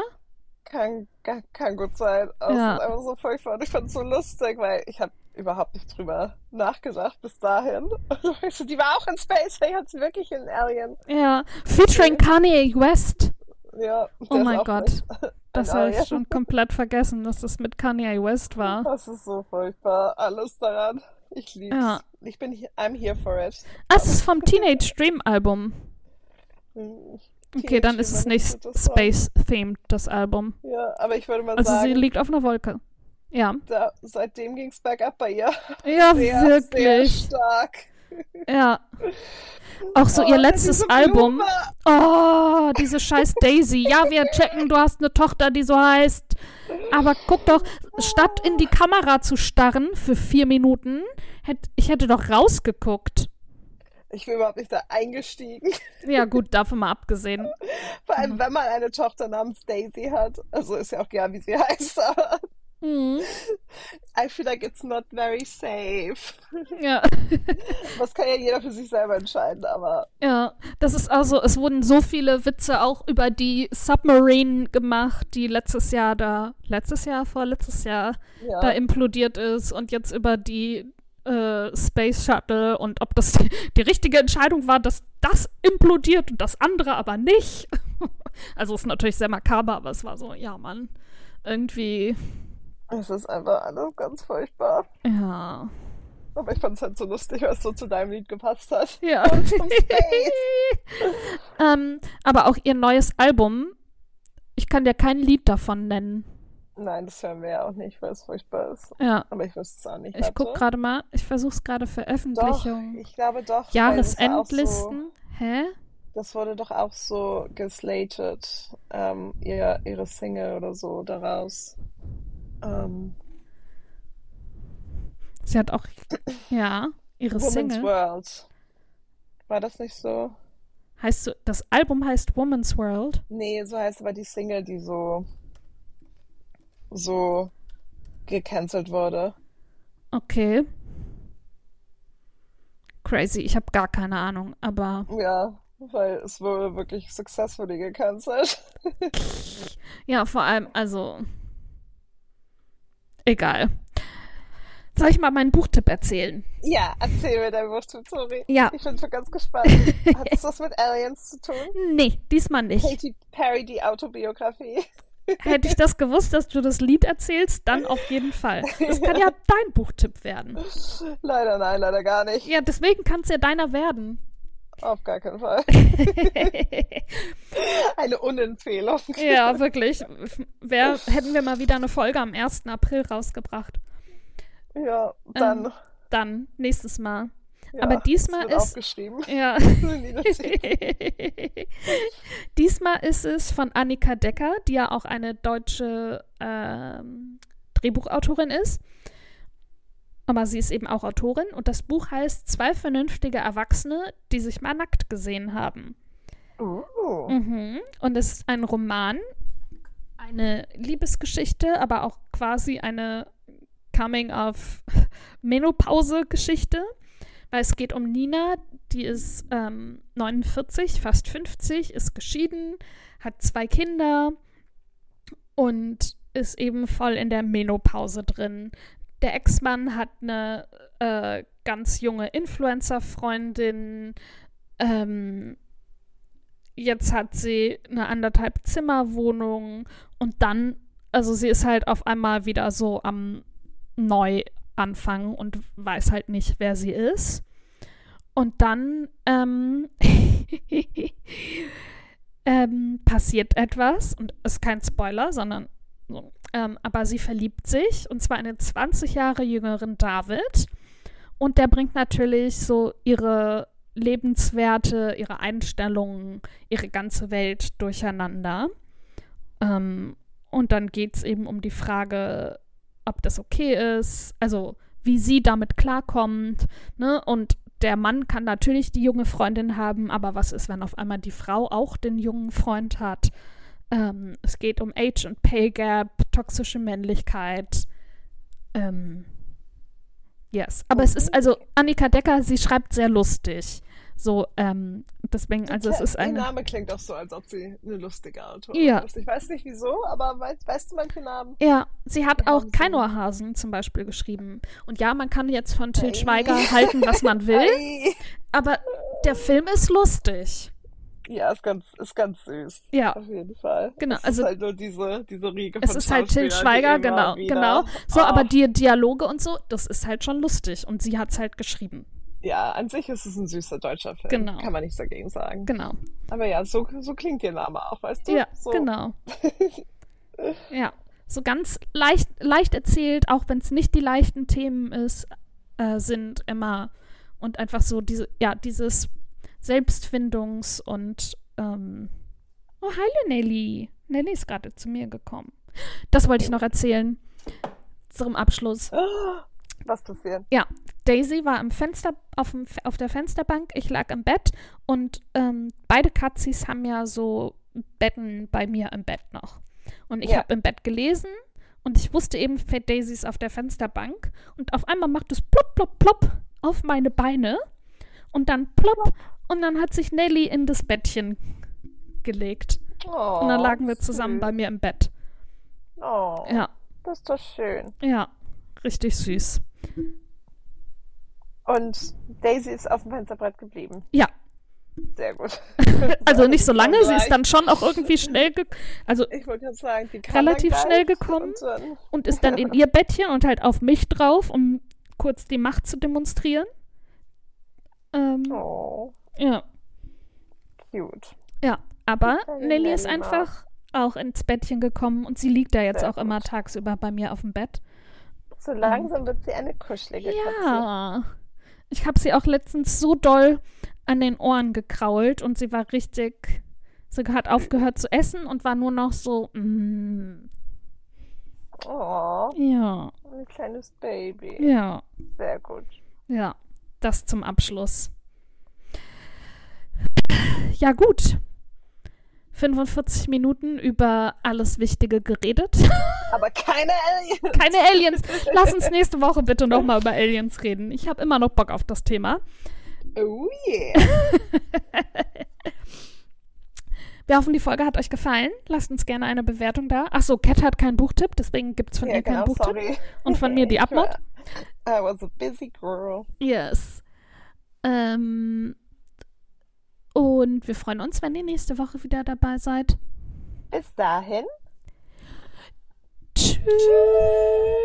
Kann gut sein. Aber es Ja. ist einfach so furchtbar. Und ich fand es so lustig, weil ich habe überhaupt nicht drüber nachgedacht bis dahin. Und ich so, die war auch in Space, vielleicht hat sie wirklich einen Alien. Ja. Featuring Kanye West. Ja, Oh der ist mein auch Gott. nicht Das ein habe ich Alien. schon komplett vergessen, dass das mit Kanye West war. Das ist so furchtbar. Alles daran. Ich lieb's. Ja. I'm here for it. Ah, es ist vom Teenage Dream Album. Hm, Okay, dann Teenage ist es Dream, nicht das Song. Space-themed, das Album. Ja, aber ich würde mal Also sie sagen, liegt auf einer Wolke. Ja. seitdem ging's bergab bei ihr. Ja, Sehr, sehr wirklich. stark. Ja. Auch so Oh, ihr und letztes diese Album. Blume. Oh, diese scheiß Daisy. Ja, wir checken, du hast eine Tochter, die so heißt. Aber guck doch, statt in die Kamera zu starren für 4 Minuten, ich hätte doch rausgeguckt. Ich bin überhaupt nicht da eingestiegen. Ja, gut, davon mal abgesehen. Vor allem, wenn man eine Tochter namens Daisy hat. Also ist ja auch gern, wie sie heißt, aber Mhm. I feel like it's not very safe. Ja. Das kann ja jeder für sich selber entscheiden, aber Ja, das ist also, es wurden so viele Witze auch über die Submarine gemacht, die vorletztes Jahr da ja. implodiert ist und jetzt über die Space Shuttle und ob das die richtige Entscheidung war, dass das implodiert und das andere aber nicht. Also ist natürlich sehr makaber, aber es war so, ja Mann, irgendwie, Es ist einfach alles ganz furchtbar. ja. Aber ich fand es halt so lustig, weil es so zu deinem Lied gepasst hat. Ja. Und zum Space. Aber auch ihr neues Album, ich kann dir kein Lied davon nennen. Nein, das hören wir ja auch nicht, weil es furchtbar ist. Ja. Aber ich wüsste es auch nicht. Ich guck Warte. gerade mal, ich versuche es gerade Doch, Veröffentlichung. ich glaube doch. weil das war auch Jahresendlisten. Hä? Das wurde doch auch so geslated, ihre Single oder so daraus. Ähm, Sie hat auch, ja, ihre Woman's Single. World. War das nicht so? Das Album heißt Woman's World. Nee, so heißt aber die Single, die so gecancelt wurde. Okay, crazy. Ich habe gar keine Ahnung, aber Ja, weil es wurde wirklich successfully gecancelt. ja, vor allem, also, egal. Soll ich mal meinen Buchtipp erzählen? Ja, erzähl mir dein Buchtipp, sorry. Ja. Ich bin schon ganz gespannt. Hat es was mit Aliens zu tun? Nee, diesmal nicht. Katy Perry, die Autobiografie. Hätte ich das gewusst, dass du das Lied erzählst, dann auf jeden Fall. Das kann ja dein Buchtipp werden. Leider nein, leider gar nicht. Ja, deswegen kann es ja deiner werden. Auf gar keinen Fall. Eine Unempfehlung. Ja, wirklich. Hätten wir mal wieder eine Folge am 1. April rausgebracht. Ja, dann. Dann, nächstes Mal. Ja, Aber das diesmal wird ist. aufgeschrieben. Ja. Diesmal ist es von Annika Decker, die ja auch eine deutsche Drehbuchautorin ist. Aber sie ist eben auch Autorin. Und das Buch heißt Zwei vernünftige Erwachsene, die sich mal nackt gesehen haben. Mhm. Und es ist ein Roman, eine Liebesgeschichte, aber auch quasi eine Coming-of-Menopause-Geschichte. Weil es geht um Nina, die ist 49, fast 50, ist geschieden, hat 2 Kinder und ist eben voll in der Menopause drin. Der Ex-Mann hat eine ganz junge Influencer-Freundin. Jetzt hat sie eine 1,5-Zimmer-Wohnung und dann, also sie ist halt auf einmal wieder so am Neuanfang und weiß halt nicht, wer sie ist. Und dann passiert etwas und ist kein Spoiler, sondern so, aber sie verliebt sich und zwar in den 20 Jahre jüngeren David und der bringt natürlich so ihre Lebenswerte, ihre Einstellungen, ihre ganze Welt durcheinander. Und dann geht es eben um die Frage, ob das okay ist, also wie sie damit klarkommt, ne? Und der Mann kann natürlich die junge Freundin haben, aber was ist, wenn auf einmal die Frau auch den jungen Freund hat? Es geht um Age und Pay Gap, toxische Männlichkeit. Yes. Aber es ist, also Annika Decker, sie schreibt sehr lustig. So, deswegen, also es ist Der eine. Name klingt auch so, als ob sie eine lustige Autorin Ja. ist. Ich weiß nicht wieso, aber weißt du manche Namen? Ja, sie hat Die auch haben so- Keinohrhasen zum Beispiel geschrieben. Und ja, man kann jetzt von Til Ei. Schweiger halten, was man will, Ei. aber der Film ist lustig. Ja, ist ganz süß. Ja. Auf jeden Fall. Genau, Es also- ist halt nur diese Riege Es von ist halt Til Schauspielern, Schweiger, die immer wieder- genau. So, aber Ah, die Dialoge und so, das ist halt schon lustig. Und sie hat es halt geschrieben. ja, an sich ist es ein süßer deutscher Film. Genau. Kann man nichts dagegen sagen. Genau. Aber ja, so klingt ihr Name auch, weißt du? Ja, so. genau. Ja, so ganz leicht erzählt, auch wenn es nicht die leichten Themen sind immer und einfach so dieses Selbstfindungs- und oh, hallo Nelly. Nelly ist gerade zu mir gekommen. Das wollte ich noch erzählen zum Abschluss. Was passiert? Ja, Daisy war auf der Fensterbank, ich lag im Bett und beide Katzis haben ja so Betten bei mir im Bett noch. Und ich Ja. habe im Bett gelesen und ich wusste eben, Daisy ist auf der Fensterbank und auf einmal macht es plopp, plopp, plopp auf meine Beine und dann plopp und dann hat sich Nelly in das Bettchen gelegt. Oh, Und dann lagen wir zusammen bei mir im Bett. Oh, Ja, das ist doch schön. ja, richtig süß. Und Daisy ist auf dem Fensterbrett geblieben. Ja. Sehr gut. Also nicht so lange, sie ist gleich. dann schon auch irgendwie schnell, also Ich wollte gerade sagen, die kam relativ dann schnell gleich gekommen. und ist dann in ihr Bettchen und halt auf mich drauf, um kurz die Macht zu demonstrieren. oh, Ja, cute. ja, aber Kleine Nelly ist Nelly einfach auch ins Bettchen gekommen und sie liegt da jetzt Sehr auch immer gut. tagsüber bei mir auf dem Bett. So langsam wird sie eine kuschelige Katze. Ja, ich habe sie auch letztens so doll an den Ohren gekrault und sie war richtig, sie hat aufgehört zu essen und war nur noch so, Oh, ja, ein kleines Baby. ja, Sehr gut. ja, das zum Abschluss. Ja gut, 45 Minuten über alles Wichtige geredet. Aber keine Aliens. Keine Aliens. Lass uns nächste Woche bitte nochmal über Aliens reden. Ich habe immer noch Bock auf das Thema. Oh yeah. Wir hoffen, die Folge hat euch gefallen. Lasst uns gerne eine Bewertung da. Achso, Cat hat keinen Buchtipp, deswegen gibt es von ihr keinen Buchtipp. Sorry. Und von mir die Abmod. I was a busy girl. Yes. Und wir freuen uns, wenn ihr nächste Woche wieder dabei seid. Bis dahin. Tschüss.